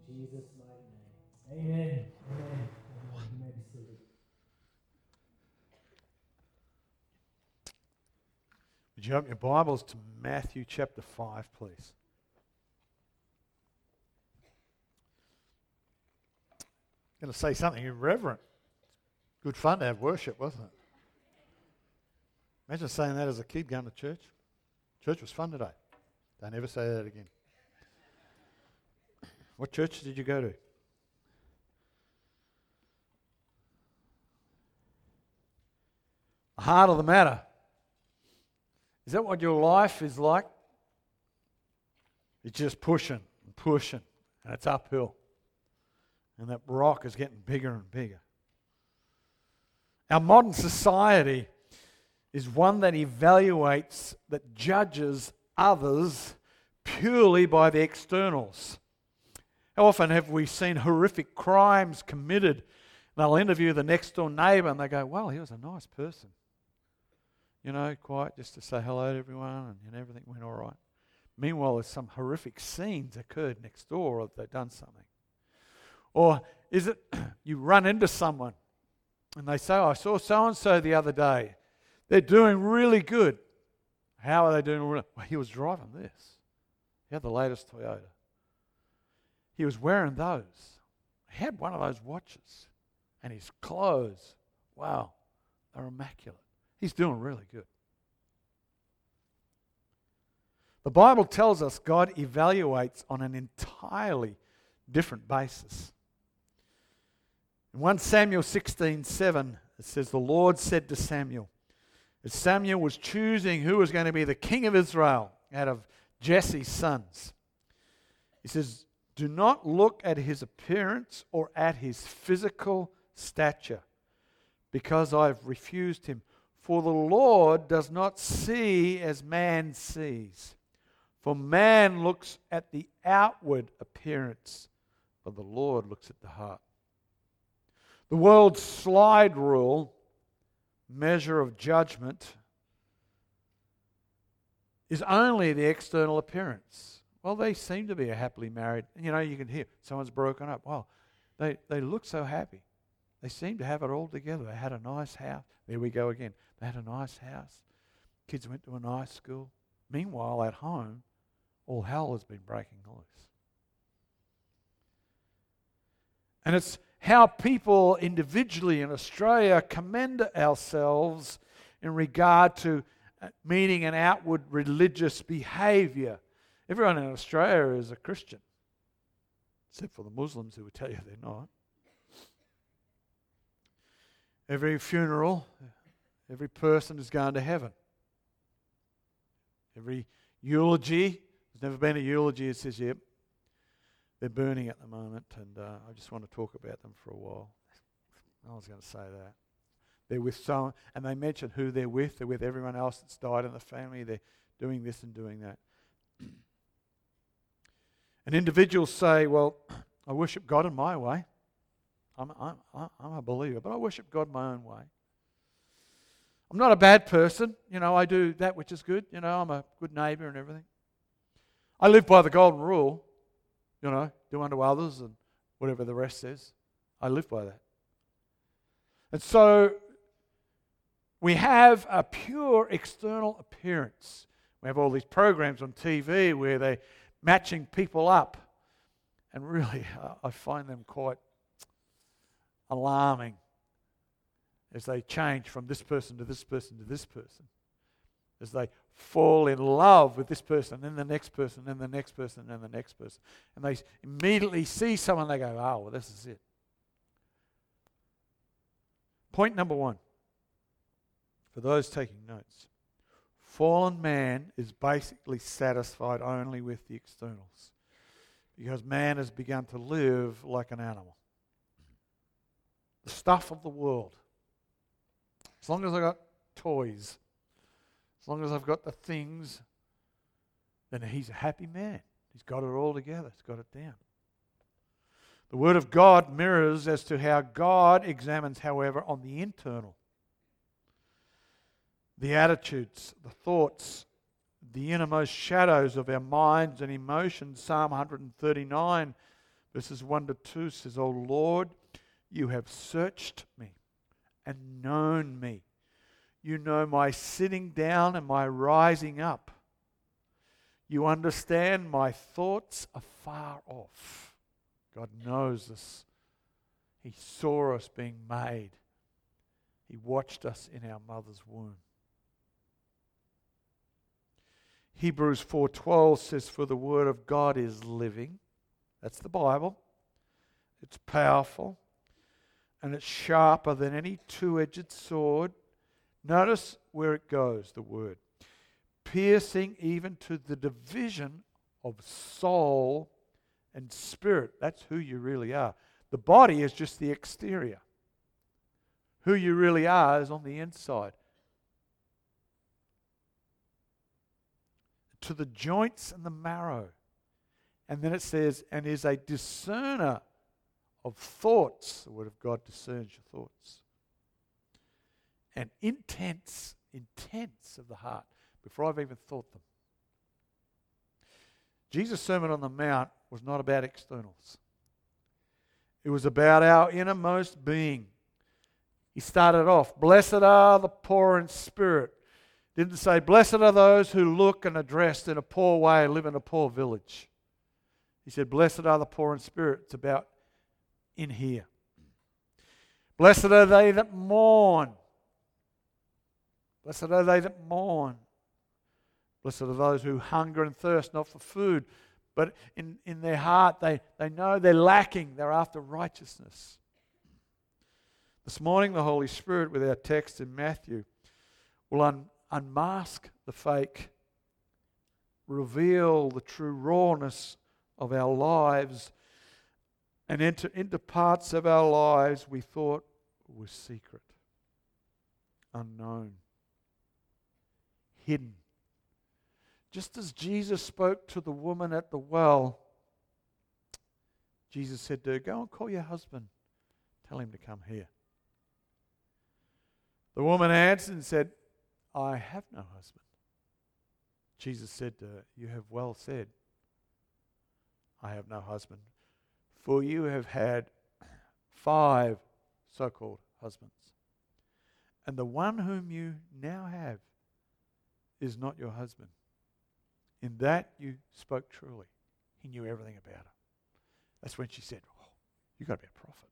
Jesus' mighty name. Amen. Amen. You may be seated. Would you open your Bibles to Matthew chapter 5, please? I'm going to say something irreverent. Good fun to have worship, wasn't it? Imagine saying that as a kid going to church. Church was fun today. Don't ever say that again. What church did you go to? The heart of the matter. Is that what your life is like? It's just pushing and pushing, and it's uphill. And that rock is getting bigger and bigger. Our modern society is one that evaluates, that judges others purely by the externals. How often have we seen horrific crimes committed? They'll interview the next door neighbour and they go, well, he was a nice person. You know, quiet just to say hello to everyone and everything went all right. Meanwhile, there's some horrific scenes occurred next door or they've done something. Or is it you run into someone and they say, oh, I saw so-and-so the other day. They're doing really good. How are they doing? Well, he was driving this. He had the latest Toyota. He was wearing those. He had one of those watches. And his clothes, wow, they're immaculate. He's doing really good. The Bible tells us God evaluates on an entirely different basis. In 1 Samuel 16:7, it says, the Lord said to Samuel, as Samuel was choosing who was going to be the king of Israel out of Jesse's sons, he says, do not look at his appearance or at his physical stature, because I've refused him. For the Lord does not see as man sees. For man looks at the outward appearance, but the Lord looks at the heart. The world's slide rule, measure of judgment, is only the external appearance. Well, they seem to be a happily married. You know, you can hear someone's broken up. Well, they look so happy. They seem to have it all together. They had a nice house. There we go again. They had a nice house. Kids went to a nice school. Meanwhile, at home, all hell has been breaking loose. And it's how people individually in Australia commend ourselves in regard to meeting an outward religious behaviour. Everyone in Australia is a Christian, except for the Muslims who would tell you they're not. Every funeral, every person is going to heaven. Every eulogy, there's never been a eulogy that says, yep, they're burning at the moment, and I just want to talk about them for a while. I was going to say that. They're with someone, and they mention who they're with. They're with everyone else that's died in the family. They're doing this and doing that. And individuals say, well, I worship God in my way. I'm a believer, but I worship God my own way. I'm not a bad person. You know, I do that which is good. You know, I'm a good neighbour and everything. I live by the golden rule. You know, do unto others and whatever the rest says. I live by that. And so we have a pure external appearance. We have all these programs on TV where they're matching people up. And really, I find them quite alarming as they change from this person to this person to this person. As they fall in love with this person, then the next person, then the next person, then the next person. And they immediately see someone, they go, oh, well, this is it. Point number one, for those taking notes, fallen man is basically satisfied only with the externals because man has begun to live like an animal. The stuff of the world. As long as I've got toys, as long as I've got the things, then he's a happy man. He's got it all together. He's got it down. The Word of God mirrors as to how God examines, however, on the internal. The attitudes, the thoughts, the innermost shadows of our minds and emotions. Psalm 139 Verses 1 to 2 says, O Lord, you have searched me and known me. You know my sitting down and my rising up. You understand my thoughts afar off. God knows us. He saw us being made. He watched us in our mother's womb. Hebrews 4:12 says, for the word of God is living. That's the Bible. It's powerful. And it's sharper than any two-edged sword. Notice where it goes, the word. Piercing even to the division of soul and spirit. That's who you really are. The body is just the exterior. Who you really are is on the inside. To the joints and the marrow. And then it says, and is a discerner of thoughts. The Word of God discerns your thoughts. And intents of the heart, before I've even thought them. Jesus' Sermon on the Mount was not about externals. It was about our innermost being. He started off, blessed are the poor in spirit. Didn't say, blessed are those who look and are dressed in a poor way and live in a poor village. He said, blessed are the poor in spirit. It's about in here. Blessed are they that mourn. Blessed are they that mourn. Blessed are those who hunger and thirst, not for food, but in their heart they know they're lacking. They're after righteousness. This morning, the Holy Spirit, with our text in Matthew, will unmask the fake, reveal the true rawness of our lives, and enter into parts of our lives we thought were secret, unknown, hidden. Just as Jesus spoke to the woman at the well, Jesus said to her, go and call your husband. Tell him to come here. The woman answered and said, I have no husband. Jesus said to her, you have well said, I have no husband. For you have had 5 so-called husbands. And the one whom you now have is not your husband. In that you spoke truly. He knew everything about her. That's when she said, oh, you've got to be a prophet.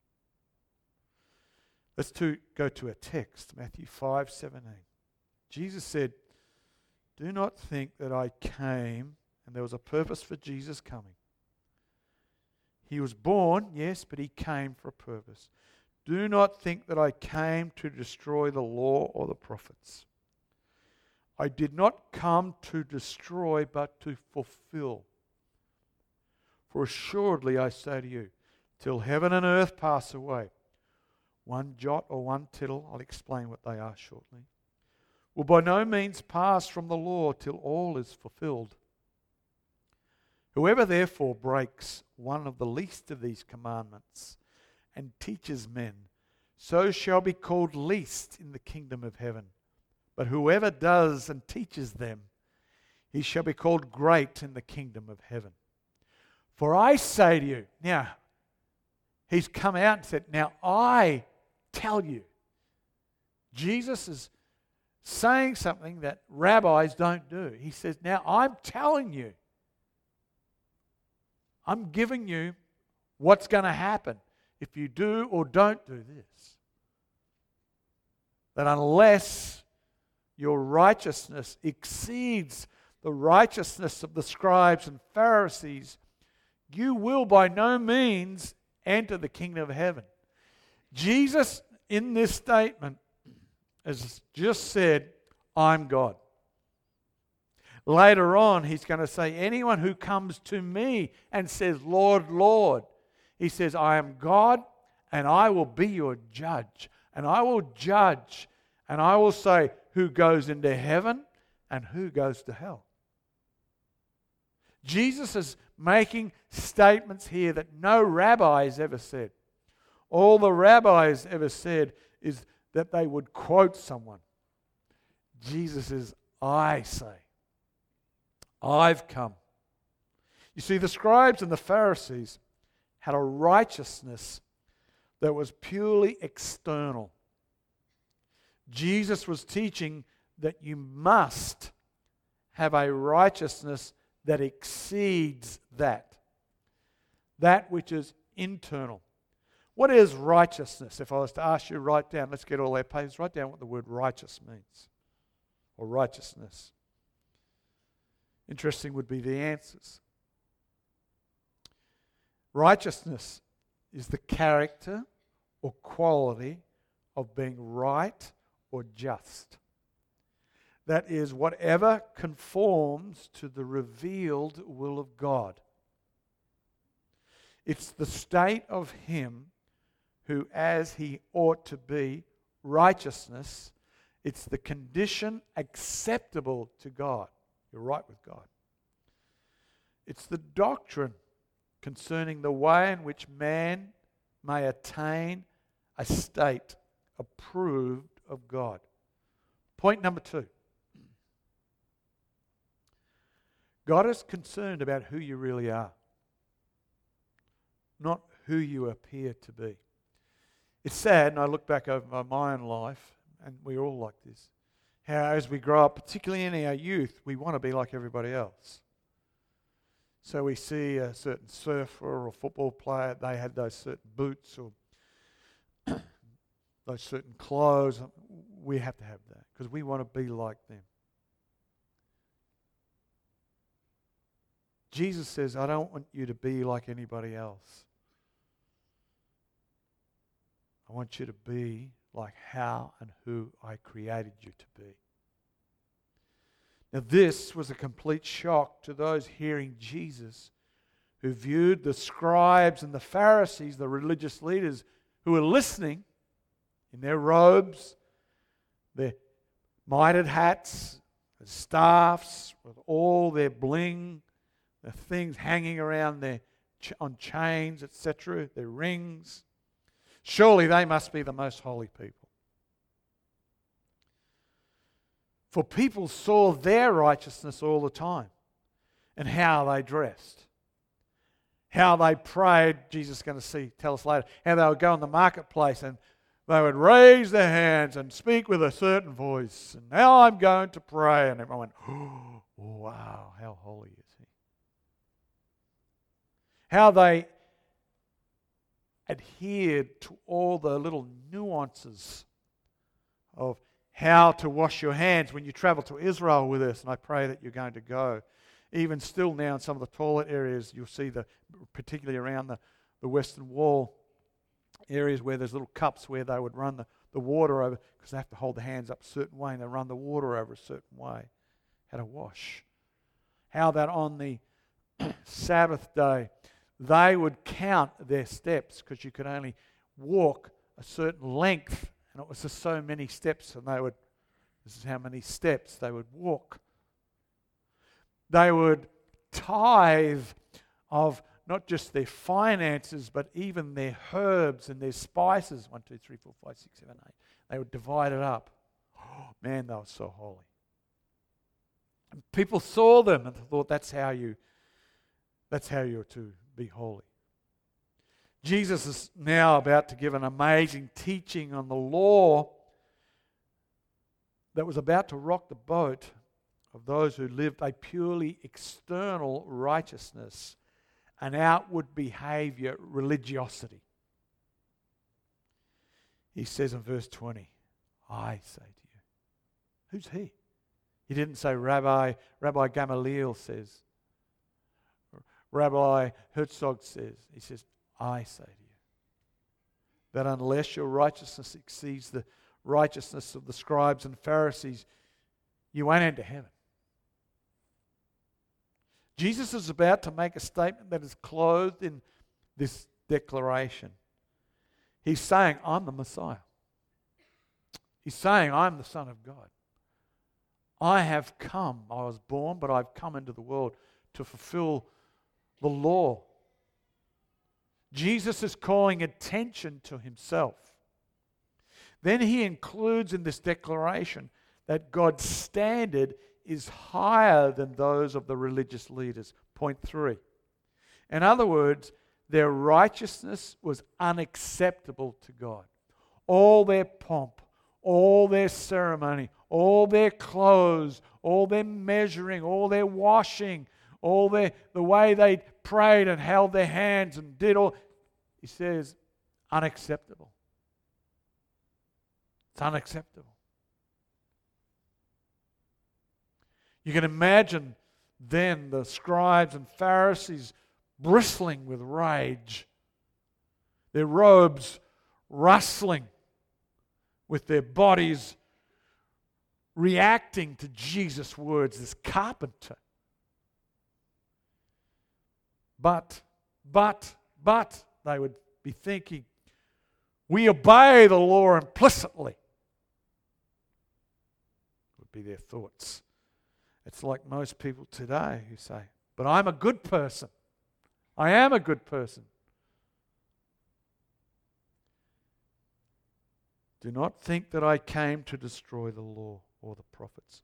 Let's go to a text, Matthew 5:17. Jesus said, do not think that I came, and there was a purpose for Jesus coming. He was born, yes, but he came for a purpose. Do not think that I came to destroy the law or the prophets. I did not come to destroy, but to fulfill. For assuredly I say to you, till heaven and earth pass away, one jot or one tittle, I'll explain what they are shortly, will by no means pass from the law till all is fulfilled. Whoever therefore breaks one of the least of these commandments and teaches men, so shall be called least in the kingdom of heaven. But whoever does and teaches them, he shall be called great in the kingdom of heaven. For I say to you, now, he's come out and said, now I tell you. Jesus is saying something that rabbis don't do. He says, now I'm telling you. I'm giving you what's going to happen if you do or don't do this. That unless your righteousness exceeds the righteousness of the scribes and Pharisees, you will by no means enter the kingdom of heaven. Jesus, in this statement, has just said, I'm God. Later on, he's going to say, anyone who comes to me and says, Lord, Lord, he says, I am God and I will be your judge. And I will judge and I will say who goes into heaven and who goes to hell. Jesus is making statements here that no rabbi has ever said. All the rabbis ever said is that they would quote someone. Jesus says, I say. I've come. You see, the scribes and the Pharisees had a righteousness that was purely external. Jesus was teaching that you must have a righteousness that exceeds that which is internal. What is righteousness? If I was to ask you, write down, let's get all our pages, write down what the word righteous means, or righteousness. Interesting would be the answers. Righteousness is the character or quality of being right or just. That is, whatever conforms to the revealed will of God. It's the state of him who, as he ought to be, righteousness, it's the condition acceptable to God. You're right with God. It's the doctrine concerning the way in which man may attain a state approved of God. Point number 2. God is concerned about who you really are, not who you appear to be. It's sad, and I look back over my own life, and we're all like this, how as we grow up, particularly in our youth, we want to be like everybody else. So we see a certain surfer or football player, they had those certain boots or those certain clothes. We have to have that because we want to be like them. Jesus says, I don't want you to be like anybody else. I want you to be like how and who I created you to be. Now this was a complete shock to those hearing Jesus, who viewed the scribes and the Pharisees, the religious leaders, who were listening in their robes, their mitred hats, their staffs, with all their bling, the things hanging around their on chains, etc., their rings. Surely they must be the most holy people. For people saw their righteousness all the time and how they dressed, how they prayed. Jesus is going to tell us later, how they would go in the marketplace and they would raise their hands and speak with a certain voice. And now I'm going to pray. And everyone went, oh, wow, how holy is he? How they adhered to all the little nuances of how to wash your hands when you travel to Israel with us, and I pray that you're going to go. Even still now in some of the toilet areas, you'll see, particularly around the Western Wall areas where there's little cups where they would run the water over, because they have to hold the hands up a certain way and they run the water over a certain way. How to wash. How that on the Sabbath day, they would count their steps, because you could only walk a certain length, and it was just so many steps, and this is how many steps they would walk. They would tithe of not just their finances, but even their herbs and their spices. 1, 2, 3, 4, 5, 6, 7, 8. They would divide it up. Oh, man, they were so holy. And people saw them and thought that's how you're to be holy. Jesus is now about to give an amazing teaching on the law that was about to rock the boat of those who lived a purely external righteousness, an outward behavior, religiosity. He says in verse 20, I say to you. Who's he? He didn't say Rabbi Gamaliel says. Rabbi Herzog says. He says, I say to you, that unless your righteousness exceeds the righteousness of the scribes and Pharisees, you won't enter heaven. Jesus is about to make a statement that is clothed in this declaration. He's saying, I'm the Messiah. He's saying, I'm the Son of God. I have come. I was born, but I've come into the world to fulfill the law. Jesus is calling attention to himself. Then he includes in this declaration that God's standard is higher than those of the religious leaders. Point 3. In other words, their righteousness was unacceptable to God. All their pomp, all their ceremony, all their clothes, all their measuring, all their washing, the way they prayed and held their hands and did all, he says, unacceptable. It's unacceptable. You can imagine then the scribes and Pharisees bristling with rage, their robes rustling, with their bodies reacting to Jesus' words, this carpenter. But, they would be thinking, we obey the law implicitly, would be their thoughts. It's like most people today who say, but I'm a good person. I am a good person. Do not think that I came to destroy the law or the prophets.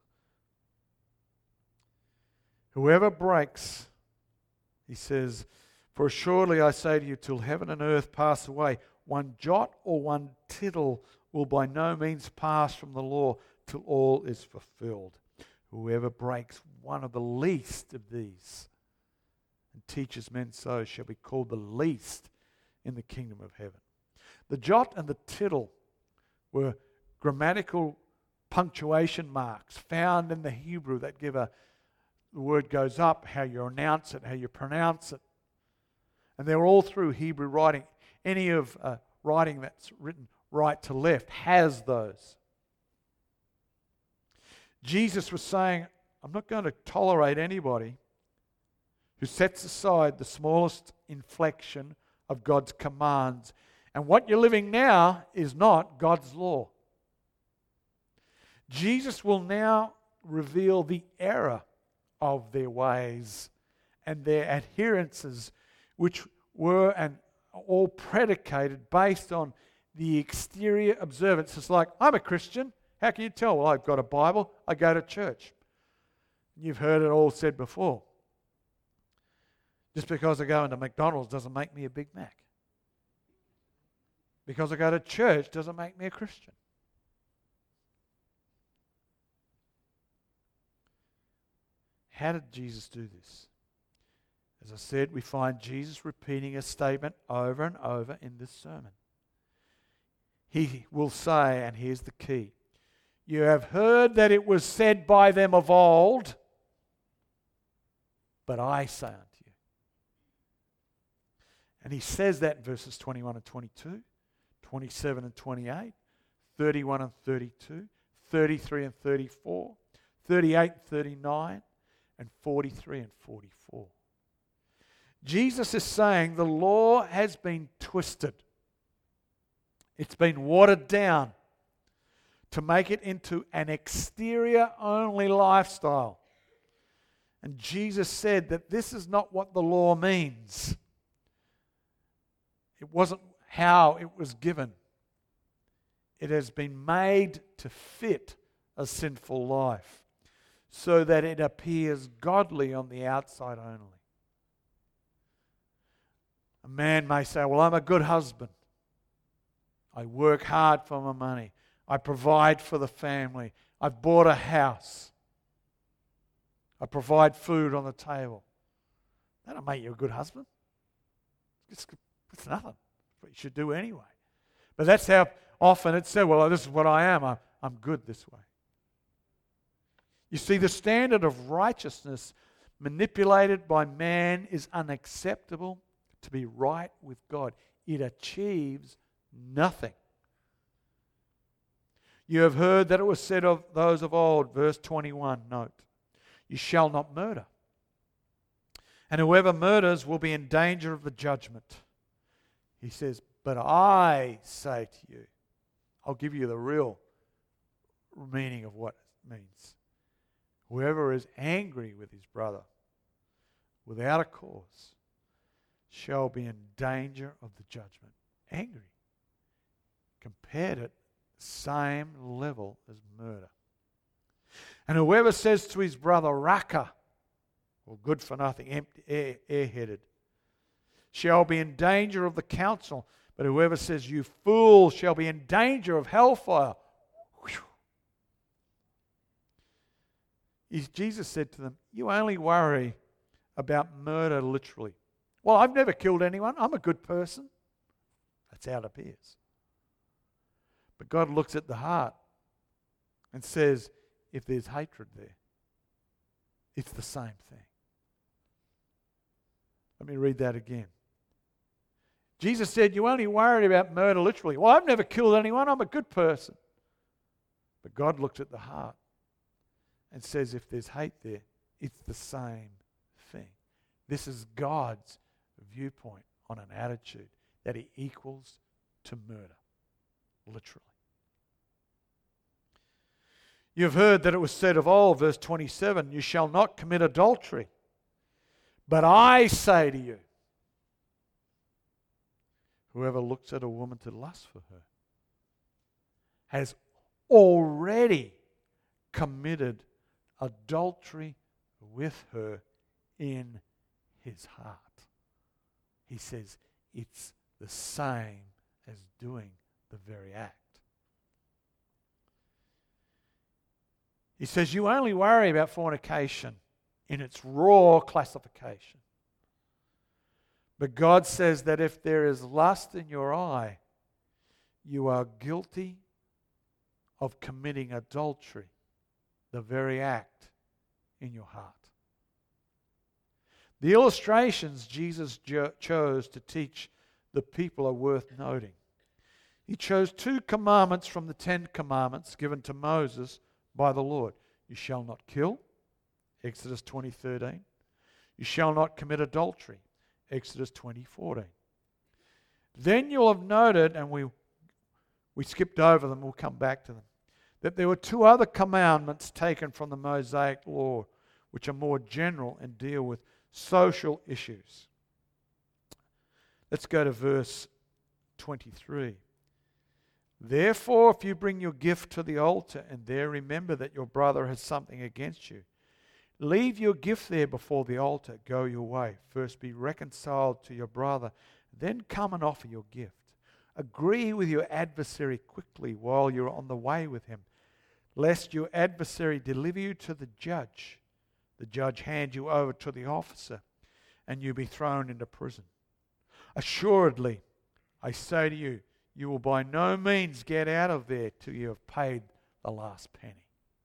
Whoever breaks, he says, for assuredly I say to you, till heaven and earth pass away, one jot or one tittle will by no means pass from the law till all is fulfilled. Whoever breaks one of the least of these and teaches men so shall be called the least in the kingdom of heaven. The jot and the tittle were grammatical punctuation marks found in the Hebrew that give the word goes up, how you announce it, how you pronounce it. And they're all through Hebrew writing. Any of writing that's written right to left has those. Jesus was saying, I'm not going to tolerate anybody who sets aside the smallest inflection of God's commands. And what you're living now is not God's law. Jesus will now reveal the error of their ways and their adherences, which were and all predicated based on the exterior observance. It's like, I'm a Christian. How can you tell? Well, I've got a Bible. I go to church. You've heard it all said before. Just because I go into McDonald's doesn't make me a Big Mac. Because I go to church doesn't make me a Christian. How did Jesus do this? As I said, we find Jesus repeating a statement over and over in this sermon. He will say, and here's the key, you have heard that it was said by them of old, but I say unto you. And he says that in verses 21 and 22, 27 and 28, 31 and 32, 33 and 34, 38 and 39, and 43 and 44. Jesus is saying the law has been twisted. It's been watered down to make it into an exterior-only lifestyle. And Jesus said that this is not what the law means. It wasn't how it was given. It has been made to fit a sinful life so that it appears godly on the outside only. A man may say, well, I'm a good husband. I work hard for my money. I provide for the family. I've bought a house. I provide food on the table. That'll make you a good husband. It's nothing. It's what you should do anyway. But that's how often it's said, well, this is what I am. I'm good this way. You see, the standard of righteousness manipulated by man is unacceptable to be right with God. It achieves nothing. You have heard that it was said of those of old, verse 21, note, you shall not murder. And whoever murders will be in danger of the judgment. He says, but I say to you, I'll give you the real meaning of what it means. Whoever is angry with his brother without a cause shall be in danger of the judgment. Angry. Compared it, same level as murder. And whoever says to his brother, Raka, or good for nothing, empty, airheaded, shall be in danger of the council, but whoever says, you fool, shall be in danger of hellfire. Jesus said to them, you only worry about murder literally. Well, I've never killed anyone. I'm a good person. That's how it appears. But God looks at the heart and says, if there's hatred there, it's the same thing. Let me read that again. Jesus said, you only worry about murder literally. Well, I've never killed anyone. I'm a good person. But God looks at the heart and says, if there's hate there, it's the same thing. This is God's viewpoint on an attitude that He equals to murder, literally. You've heard that it was said of old, verse 27, you shall not commit adultery. But I say to you, whoever looks at a woman to lust for her has already committed adultery with her in his heart. He says it's the same as doing the very act. He says you only worry about fornication in its raw classification. But God says that if there is lust in your eye, you are guilty of committing adultery, the very act in your heart. The illustrations Jesus chose to teach the people are worth noting. He chose 2 commandments from the 10 commandments given to Moses by the Lord. You shall not kill, Exodus 20:13. You shall not commit adultery, Exodus 20:14. Then you'll have noted, and we skipped over them, we'll come back to them, that there were 2 other commandments taken from the Mosaic law, which are more general and deal with social issues. Let's go to verse 23. Therefore, if you bring your gift to the altar and there remember that your brother has something against you, leave your gift there before the altar. Go your way. First be reconciled to your brother, then come and offer your gift. Agree with your adversary quickly while you're on the way with him, lest your adversary deliver you to the judge hand you over to the officer, and you be thrown into prison. Assuredly, I say to you, you will by no means get out of there till you have paid the last penny.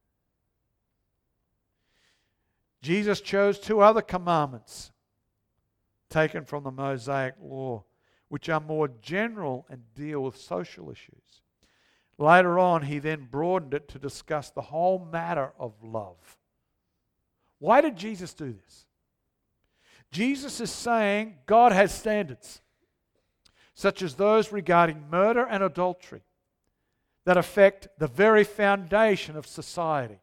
Jesus chose 2 other commandments taken from the Mosaic law, which are more general and deal with social issues. Later on, he then broadened it to discuss the whole matter of love. Why did Jesus do this? Jesus is saying God has standards, such as those regarding murder and adultery, that affect the very foundation of society,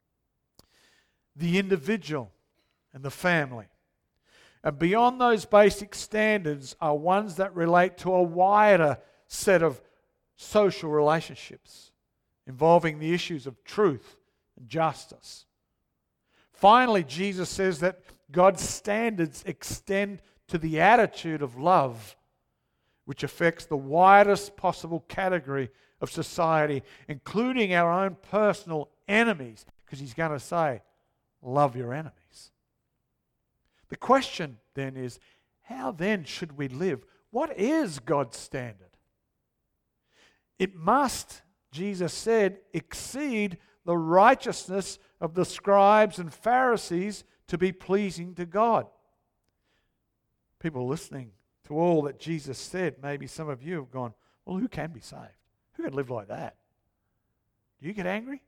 the individual and the family. And beyond those basic standards are ones that relate to a wider set of social relationships involving the issues of truth and justice. Finally, Jesus says that God's standards extend to the attitude of love, which affects the widest possible category of society, including our own personal enemies, because he's going to say, love your enemies. The question then is, how then should we live? What is God's standard? It must, Jesus said, exceed the righteousness of the scribes and Pharisees to be pleasing to God. People listening to all that Jesus said, maybe some of you have gone, well, who can be saved? Who can live like that? Do you get angry?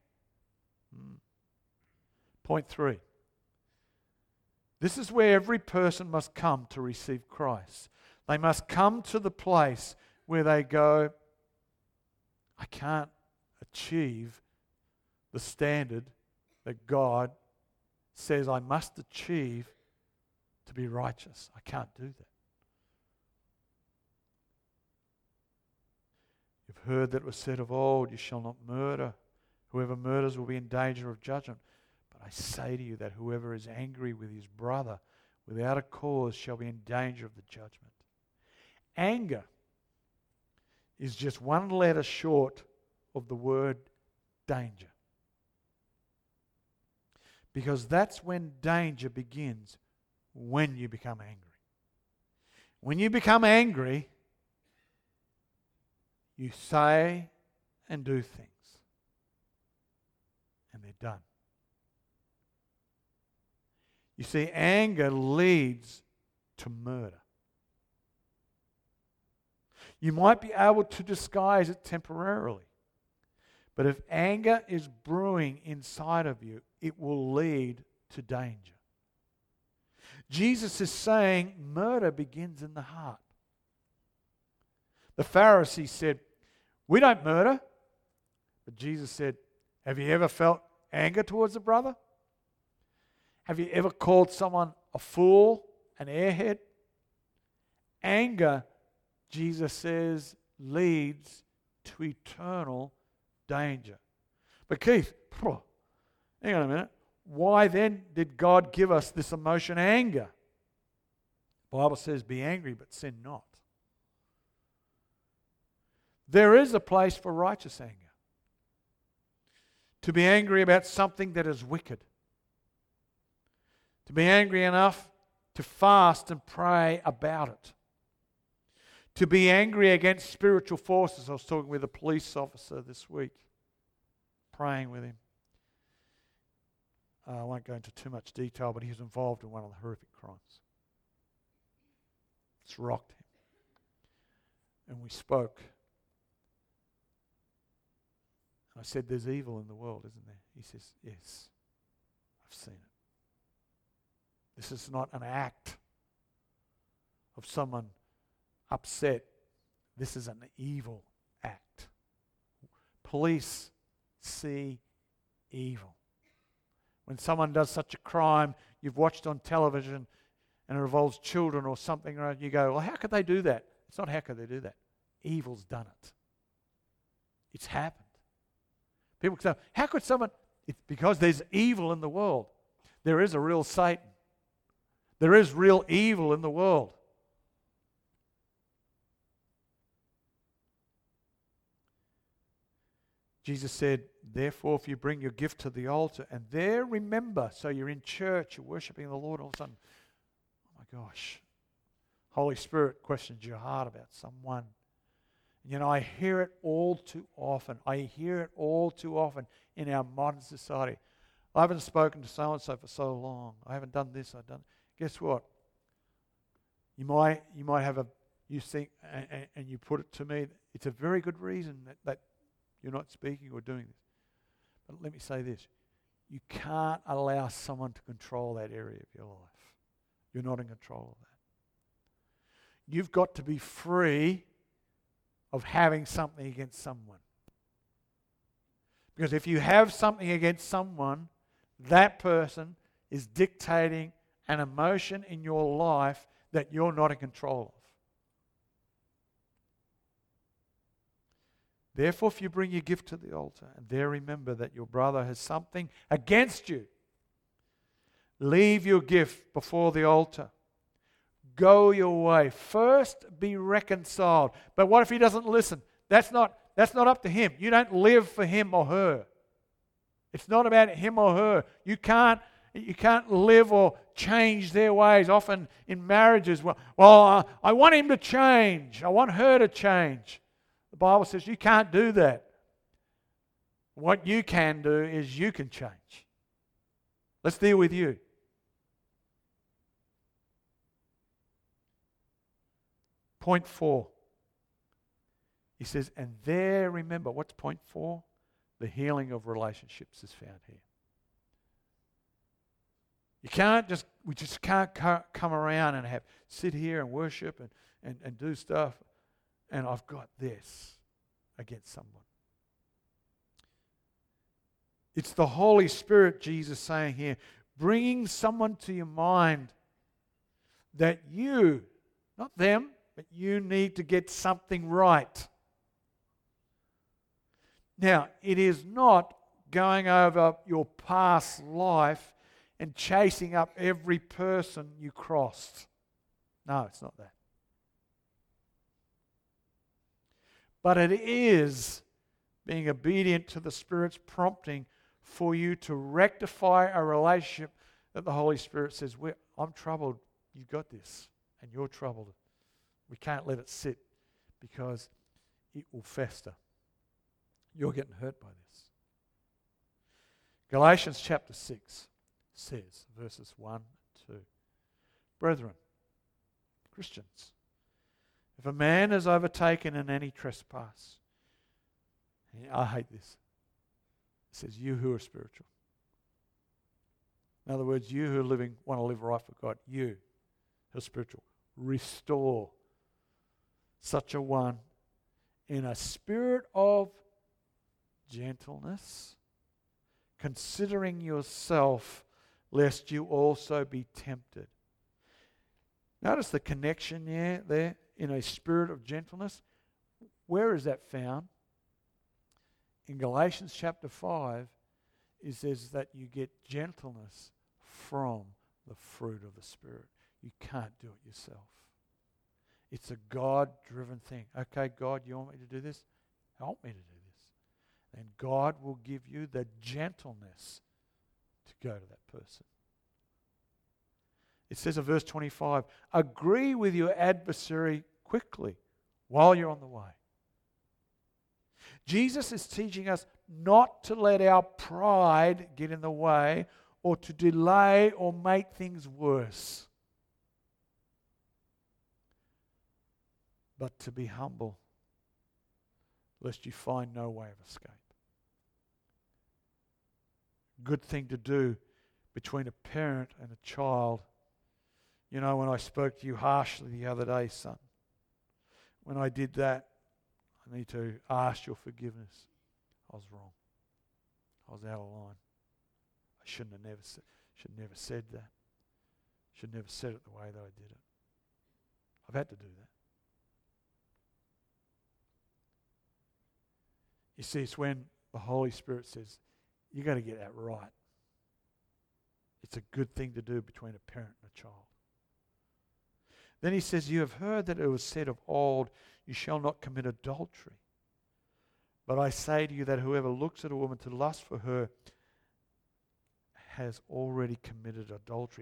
Point 3. This is where every person must come to receive Christ. They must come to the place where they go, I can't achieve the standard that God says I must achieve to be righteous. I can't do that. You've heard that it was said of old, you shall not murder. Whoever murders will be in danger of judgment. But I say to you that whoever is angry with his brother without a cause shall be in danger of the judgment. Anger is just one letter short of the word danger. Because that's when danger begins, when you become angry. When you become angry, you say and do things, and they're done. You see, anger leads to murder. You might be able to disguise it temporarily, but if anger is brewing inside of you, it will lead to danger. Jesus is saying murder begins in the heart. The Pharisees said, "We don't murder." But Jesus said, "Have you ever felt anger towards a brother? Have you ever called someone a fool, an airhead?" Anger, Jesus says, leads to eternal danger. But Keith, hang on a minute. Why then did God give us this emotion, anger? The Bible says, "Be angry, but sin not." There is a place for righteous anger. To be angry about something that is wicked. To be angry enough to fast and pray about it. To be angry against spiritual forces. I was talking with a police officer this week, praying with him. I won't go into too much detail, but he was involved in one of the horrific crimes. It's rocked him. And we spoke. I said, "There's evil in the world, isn't there?" He says, "Yes, I've seen it. This is not an act of someone upset. This is an evil act." Police see evil. When someone does such a crime you've watched on television and it involves children or something, you go, "Well, how could they do that?" It's not how could they do that. Evil's done it. It's happened. People say, "How could someone..." It's because there's evil in the world. There is a real Satan. There is real evil in the world. Jesus said, "Therefore, if you bring your gift to the altar and there remember," so you're in church, you're worshiping the Lord, all of a sudden, oh my gosh, Holy Spirit questions your heart about someone. You know, I hear it all too often. I hear it all too often in our modern society. "I haven't spoken to so-and-so for so long. I haven't done this, I've done..." Guess what? You might have you think, and you put it to me, it's a very good reason that you're not speaking or doing this. But let me say this. You can't allow someone to control that area of your life. You're not in control of that. You've got to be free of having something against someone. Because if you have something against someone, that person is dictating an emotion in your life that you're not in control of. "Therefore, if you bring your gift to the altar and there remember that your brother has something against you, leave your gift before the altar. Go your way. First be reconciled." But what if he doesn't listen? That's not up to him. You don't live for him or her. It's not about him or her. You can't live or change their ways. Often in marriages, I want him to change. I want her to change. The Bible says you can't do that. What you can do is you can change. Let's deal with you. Point 4. He says, "And there remember," what's point 4? The healing of relationships is found here. We just can't come around and sit here and worship and do stuff, and I've got this against someone. It's the Holy Spirit, Jesus saying here, bringing someone to your mind that you, not them, but you need to get something right. Now, it is not going over your past life and chasing up every person you crossed. No, it's not that. But it is being obedient to the Spirit's prompting for you to rectify a relationship that the Holy Spirit says, I'm troubled, you've got this, and you're troubled. We can't let it sit because it will fester. You're getting hurt by this. Galatians chapter 6 says, verses 1 and 2, Brethren, Christians, if a man is overtaken in any trespass, I hate this. It says, you who are spiritual. In other words, you who want to live right for God, you who are spiritual, restore such a one in a spirit of gentleness, considering yourself, lest you also be tempted. Notice the connection there, in a spirit of gentleness. Where is that found? In Galatians chapter 5, it says that you get gentleness from the fruit of the Spirit. You can't do it yourself. It's a God-driven thing. Okay, God, you want me to do this? Help me to do this. And God will give you the gentleness to go to that person. It says in verse 25, agree with your adversary quickly while you're on the way. Jesus is teaching us not to let our pride get in the way or to delay or make things worse, but to be humble, lest you find no way of escape. Good thing to do between a parent and a child. You know, when I spoke to you harshly the other day, son, when I did that, I need to ask your forgiveness. I was wrong. I was out of line. I should never said that. Should never said it the way that I did it. I've had to do that. You see, it's when the Holy Spirit says, you got to get that right. It's a good thing to do between a parent and a child. Then he says, you have heard that it was said of old, you shall not commit adultery. But I say to you that whoever looks at a woman to lust for her has already committed adultery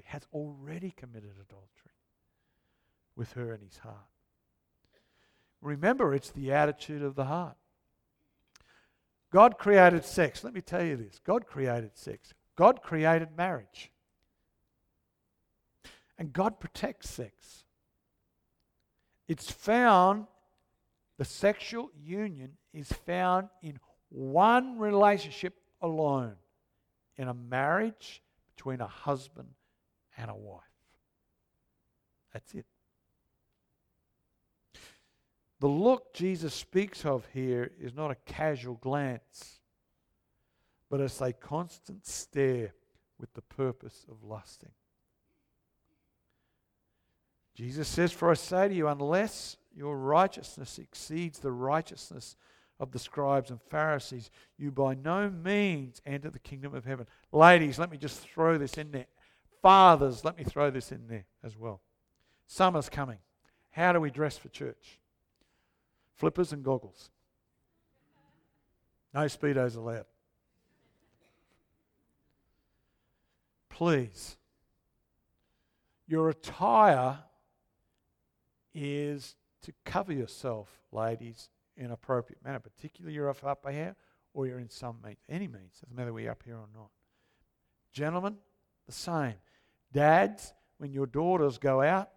with her in his heart. Remember, it's the attitude of the heart. God created sex. Let me tell you this. God created sex. God created marriage. And God protects sex. It's found, the sexual union is found in one relationship alone, in a marriage between a husband and a wife. That's it. The look Jesus speaks of here is not a casual glance, but it's a constant stare with the purpose of lusting. Jesus says, for I say to you, unless your righteousness exceeds the righteousness of the scribes and Pharisees, you by no means enter the kingdom of heaven. Ladies, let me just throw this in there. Fathers, let me throw this in there as well. Summer's coming. How do we dress for church? Flippers and goggles. No Speedos allowed. Please. Your attire is to cover yourself, ladies, in an appropriate manner. Particularly you're off up here or you're in some means. Any means. Doesn't matter whether you're up here or not. Gentlemen, the same. Dads, when your daughters go out,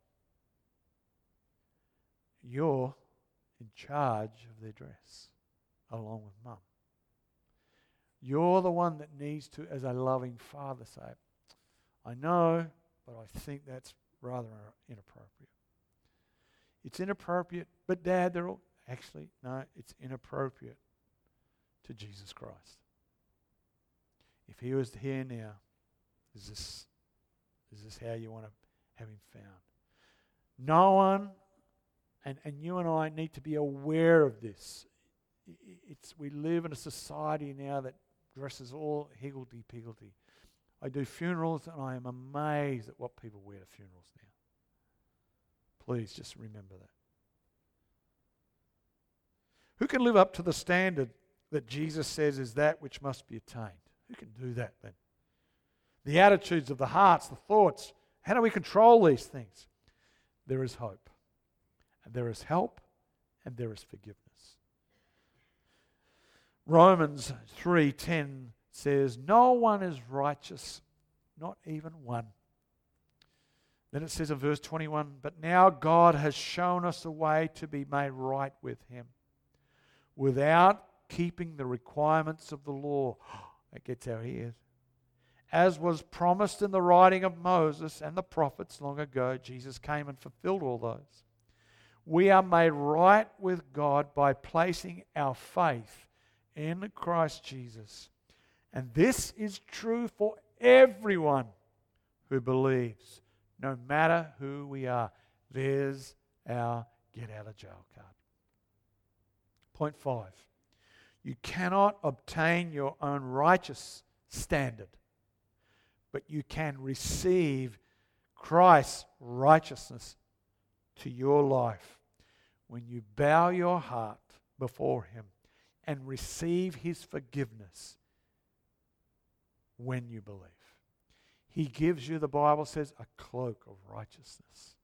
you're in charge of their dress, along with mum. You're the one that needs to, as a loving father, say, I know, but I think that's rather inappropriate. It's inappropriate, but Dad, they're all... Actually, no, it's inappropriate to Jesus Christ. If he was here now, is this how you want to have him found? No one, and you and I need to be aware of this. We live in a society now that dresses all higgledy-piggledy. I do funerals and I am amazed at what people wear to funerals now. Please just remember that. Who can live up to the standard that Jesus says is that which must be attained? Who can do that then? The attitudes of the hearts, the thoughts. How do we control these things? There is hope, and there is help, and there is forgiveness. Romans 3:10 says, "No one is righteous, not even one." Then it says in verse 21, "But now God has shown us a way to be made right with Him, without keeping the requirements of the law." That gets our ears. "As was promised in the writing of Moses and the prophets long ago," Jesus came and fulfilled all those. "We are made right with God by placing our faith in Christ Jesus. And this is true for everyone who believes, no matter who we are." There's our get out of jail card. Point 5. You cannot obtain your own righteous standard, but you can receive Christ's righteousness to your life when you bow your heart before Him and receive His forgiveness when you believe. He gives you, the Bible says, a cloak of righteousness.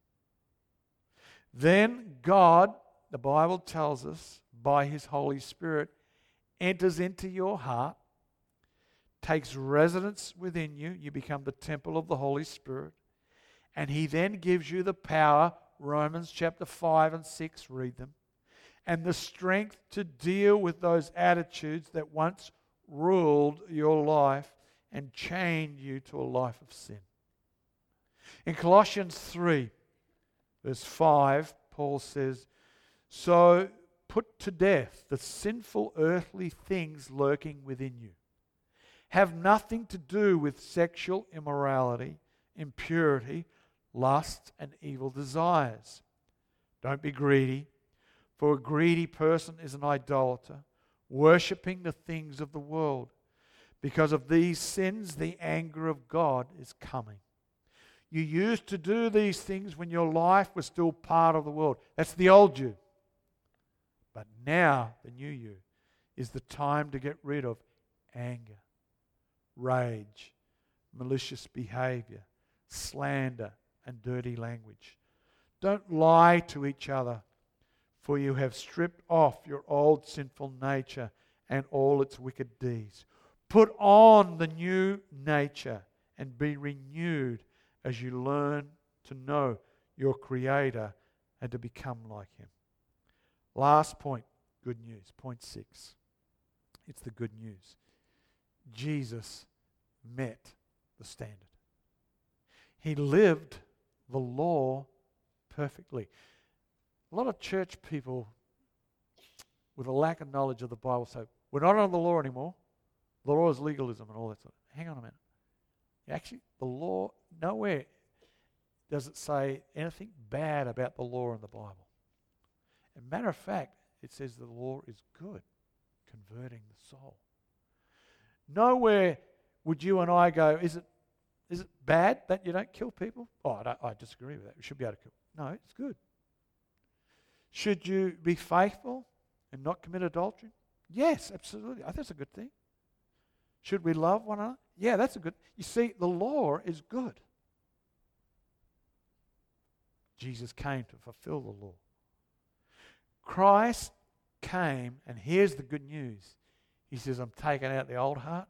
Then God, the Bible tells us, by His Holy Spirit, enters into your heart, takes residence within you. You become the temple of the Holy Spirit. And He then gives you the power, Romans chapter 5 and 6, read them, and the strength to deal with those attitudes that once ruled your life and chained you to a life of sin. In Colossians 3, verse 5, Paul says, "So put to death the sinful earthly things lurking within you. Have nothing to do with sexual immorality, impurity, lust, and evil desires. Don't be greedy, for a greedy person is an idolater, worshipping the things of the world. Because of these sins, the anger of God is coming." You used to do these things when your life was still part of the world. That's the old you. But now, the new you, is the time to get rid of anger, rage, malicious behavior, slander, and dirty language. Don't lie to each other, for you have stripped off your old sinful nature and all its wicked deeds. Put on the new nature and be renewed as you learn to know your Creator and to become like Him. Last point, good news. Point 6. It's the good news. Jesus met the standard. He lived the law perfectly. A lot of church people with a lack of knowledge of the Bible say, we're not under the law anymore. The law is legalism and all that sort of. Hang on a minute. Actually, the law, nowhere does it say anything bad about the law in the Bible. As a matter of fact, it says the law is good, converting the soul. Nowhere would you and I go, is it bad that you don't kill people? Oh, I disagree with that. We should be able to kill. No, it's good. Should you be faithful and not commit adultery? Yes, absolutely. I think that's a good thing. Should we love one another? Yeah, that's a good. You see, the law is good. Jesus came to fulfill the law. Christ came, and here's the good news. He says, I'm taking out the old heart.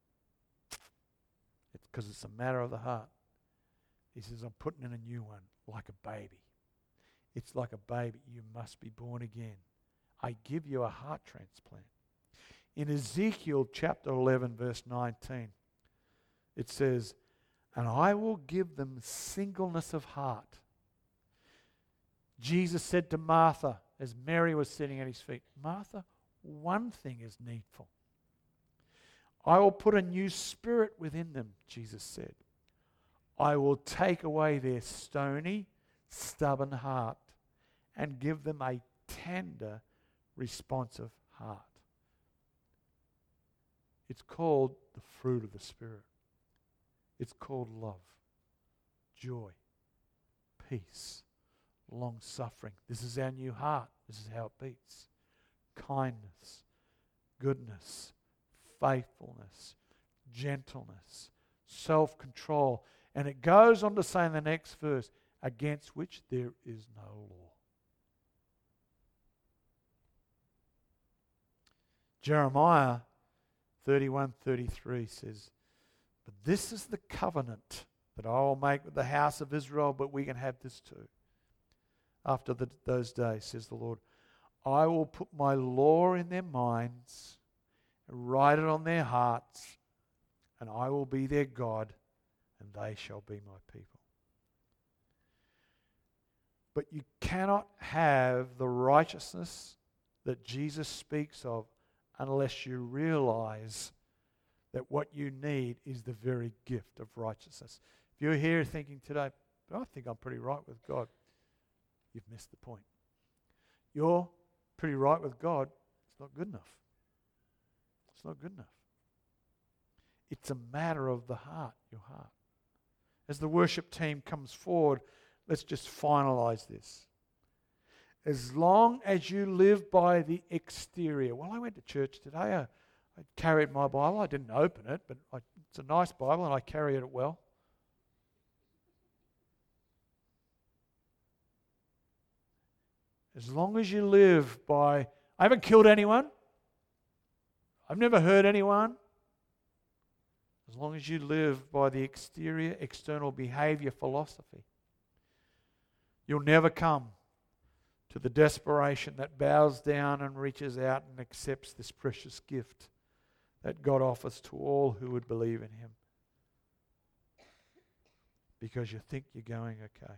It's because it's a matter of the heart. He says, I'm putting in a new one, like a baby. It's like a baby. You must be born again. I give you a heart transplant. In Ezekiel chapter 11, verse 19, it says, and I will give them singleness of heart. Jesus said to Martha, as Mary was sitting at his feet, Martha, one thing is needful. I will put a new spirit within them, Jesus said. I will take away their stony, stubborn heart and give them a tender, responsive heart. It's called the fruit of the Spirit. It's called love, joy, peace, long-suffering. This is our new heart. This is how it beats. kindness, goodness, faithfulness, gentleness, self-control. And it goes on to say in the next verse, against which there is no law. Jeremiah 31:33 says, but this is the covenant that I will make with the house of Israel, but we can have this too. After those days, says the Lord, I will put my law in their minds and write it on their hearts, and I will be their God, and they shall be my people. But you cannot have the righteousness that Jesus speaks of unless you realize that what you need is the very gift of righteousness. If you're here thinking today, but I think I'm pretty right with God, you've missed the point. You're pretty right with God, it's not good enough. It's not good enough. It's a matter of the heart, your heart. As the worship team comes forward, let's just finalize this. As long as you live by the exterior. Well, I went to church today. I carried my Bible. I didn't open it, but it's a nice Bible and I carry it well. As long as you live by, I haven't killed anyone. I've never hurt anyone. As long as you live by the exterior, external behavior philosophy, you'll never come to the desperation that bows down and reaches out and accepts this precious gift that God offers to all who would believe in Him. Because you think you're going okay.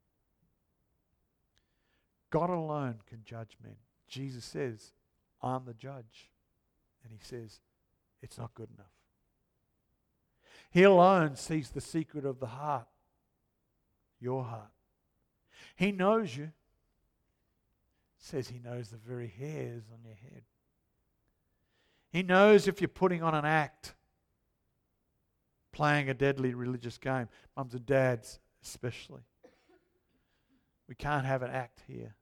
God alone can judge men. Jesus says, I'm the judge. And He says, it's not good enough. He alone sees the secret of the heart, your heart. He knows you. Says He knows the very hairs on your head. He knows if you're putting on an act, playing a deadly religious game. Mums and dads especially. We can't have an act here.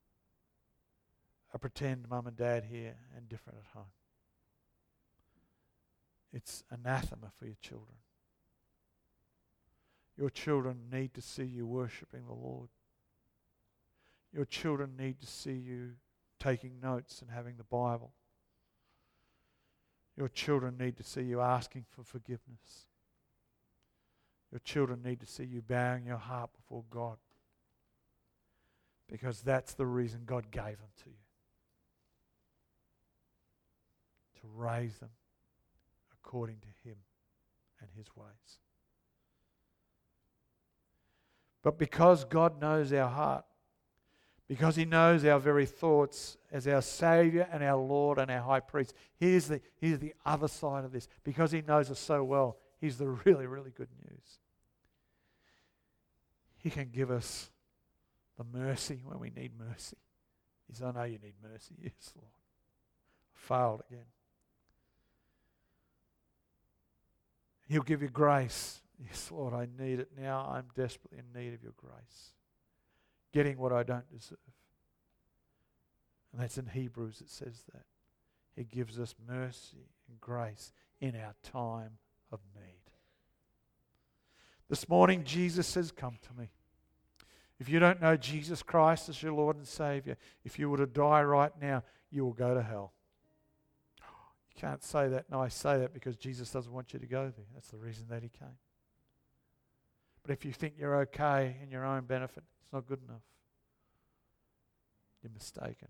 A pretend mum and dad here and different at home. It's anathema for your children. Your children need to see you worshipping the Lord. Your children need to see you taking notes and having the Bible. Your children need to see you asking for forgiveness. Your children need to see you bowing your heart before God. Because that's the reason God gave them to you. To raise them according to Him and His ways. But because God knows our heart, because He knows our very thoughts as our Saviour and our Lord and our High Priest, here's the other side of this. Because He knows us so well, here's the really, really good news. He can give us the mercy when we need mercy. He says, I know you need mercy. Yes, Lord. I failed again. He'll give you grace. Yes, Lord, I need it now. I'm desperately in need of your grace. Getting what I don't deserve. And that's in Hebrews it says that. He gives us mercy and grace in our time of need. This morning Jesus says, come to me. If you don't know Jesus Christ as your Lord and Saviour, if you were to die right now, you will go to hell. You can't say that. No, I say that because Jesus doesn't want you to go there. That's the reason that He came. But if you think you're okay in your own benefit, it's not good enough. You're mistaken.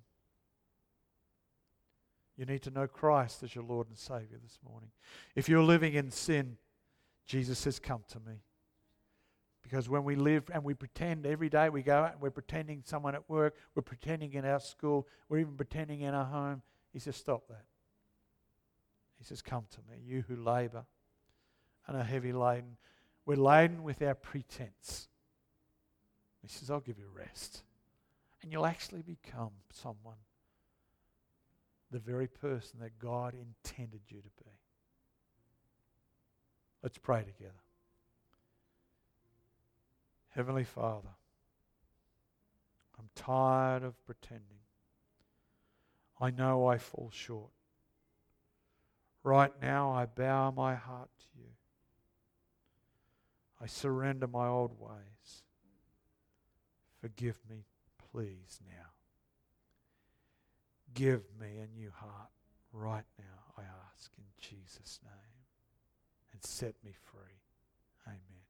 You need to know Christ as your Lord and Saviour this morning. If you're living in sin, Jesus says, come to me. Because when we live and we pretend every day, we go out and we're pretending someone at work, we're pretending in our school, we're even pretending in our home. He says, stop that. He says, come to me, you who labour and are heavy laden. We're laden with our pretense. He says, I'll give you rest. And you'll actually become someone, the very person that God intended you to be. Let's pray together. Heavenly Father, I'm tired of pretending. I know I fall short. Right now I bow my heart to you. I surrender my old ways. Forgive me, please, now. Give me a new heart right now, I ask in Jesus' name. And set me free. Amen.